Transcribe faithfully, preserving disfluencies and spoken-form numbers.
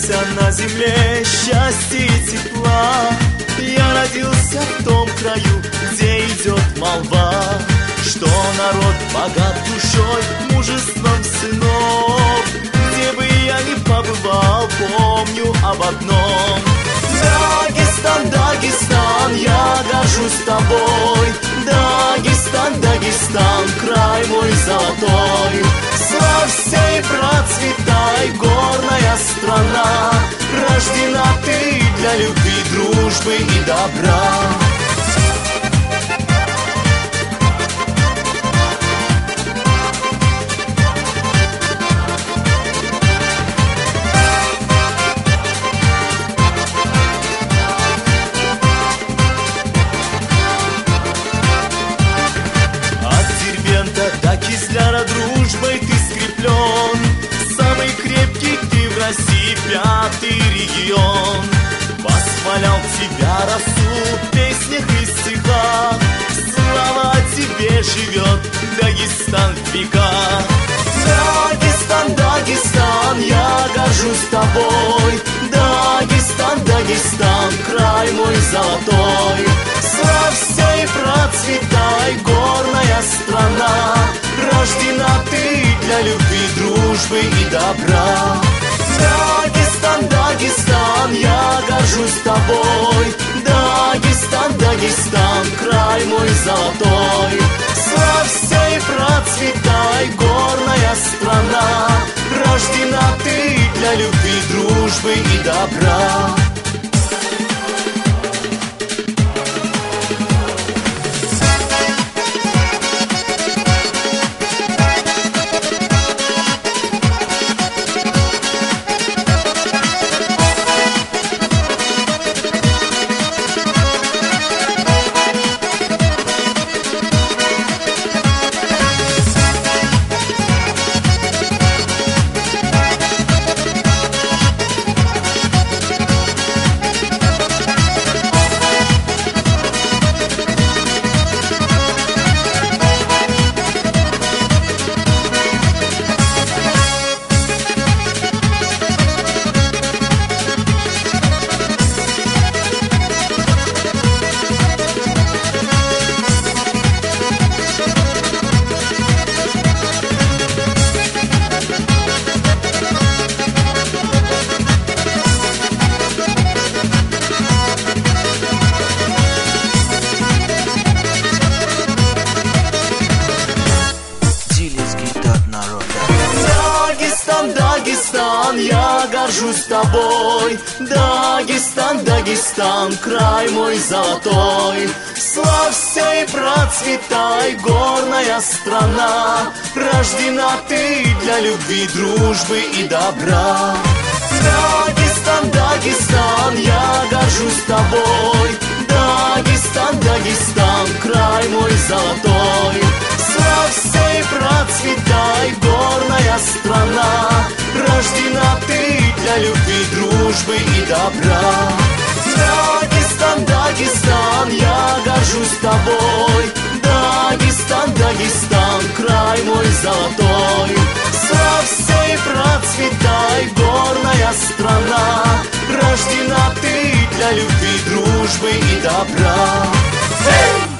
появился на земле счастья и тепла. Я родился в том краю, где идет молва, что народ богат душой, мужеством сынов. Где бы я ни побывал, помню об одном: Дагестан, Дагестан, я горжусь тобой. Дагестан, Дагестан, край мой золотой. Славься и процветай, горная страна. Рождена ты для любви, дружбы и добра. До Кизляра дружбой ты скреплен. Самый крепкий ты в России, пятый регион. Восхвалял тебя Расул в песнях и стихах. Слава о тебе живет Дагестан в веках. Дагестан, Дагестан, я горжусь тобой. Дагестан, Дагестан, край мой золотой. Славься и процветай, горная страна. Рождена ты для любви, дружбы и добра. Дагестан, Дагестан, я горжусь тобой. Дагестан, Дагестан, край мой золотой. Славься и процветай, горная страна. Рождена ты для любви, дружбы и добра. Дагестан, Дагестан, я горжусь тобой. Дагестан, Дагестан, край мой золотой. Славься и процветай, горная страна. Рождена ты для любви, дружбы и добра. Дагестан, Дагестан, я горжусь тобой. Дагестан, Дагестан, край мой золотой. Славься и процветай, горная страна. Рождена ты для любви, дружбы и добра. Дагестан, Дагестан, я горжусь тобой. Дагестан, Дагестан, край мой золотой. Славься и процветай, горная страна. Рождена ты для любви, дружбы и добра. Hey!